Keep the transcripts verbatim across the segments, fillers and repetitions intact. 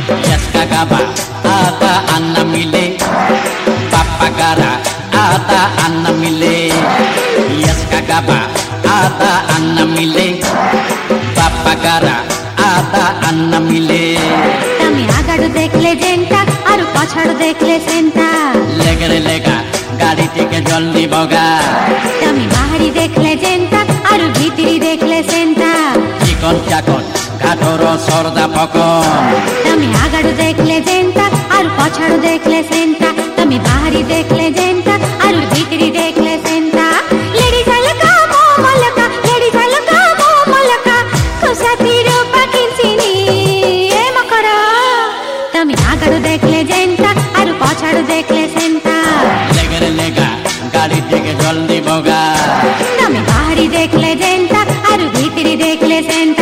Yaskagaba ata anna mile Papagara ata anna mile Yaskagaba ata anna mile Papagara ata anna mile तमी आगाड़ू देखले जेंटा और पछाड़ू देखले Santa लेगरे लेगा गाड़ी टिके जल्दी बगा तमी बाहरी देखले जेंटा और भीतरी देखले सेंटा चिकन चाकन घाटोर सरदा पकन तमी आगाड़ू देखले जेंटा और पछाड़ू देखले सेंटा तमी बाहरी देखले जेंटा और भीतरी देखले सेंटा लेडीज अलका मोमलका लेडीज अलका मोमलका खुशातीरो पाकिंसिनी ए मकरा तमी आगाड़ू देखले जेंटा और पछाड़ू देखले सेंटा लेगरे लेगा गाड़ी टिके जल्दी बगा तमी बाहरी देखले जेंटा और भीतरी देखले सेंटा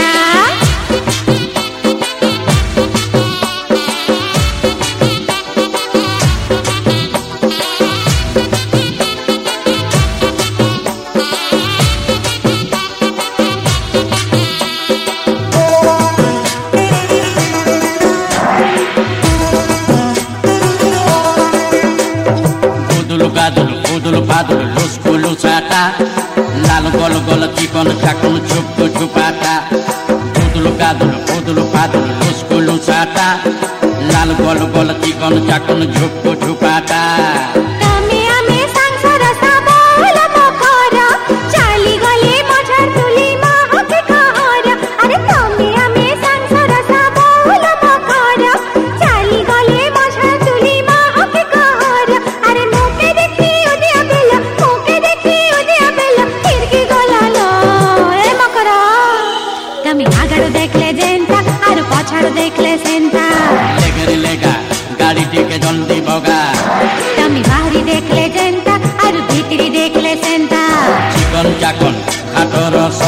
Gadulu, udulu, padulu, lusku, lusata Lalu golo golo cikon, cakun, cupku, cupata Udulu, gadulu, udulu, padulu, lusku, lusata Lalu golo golo cikon, cakun, cupku, cupata तमी आमे संसार साबोल पकरा चाली गले मझर तुली माहके कहरा अरे तमी आमे संसार साबोल पकरा चाली गले मझर तुली माहके कहरा अरे मोके देखी उदिया बेला मोके देखी उदिया बेला फिरकी गलालो ए मकरा तमी आगाड़ू देखले जेंटा और पछाड़ू देखले सेंटा लेगरे लेगा गाड़ी टिके जल्दी बगा तमी बाहरी देखले जेंटा और भीतरी देखले सेंटा चिकन चाकन घाटोर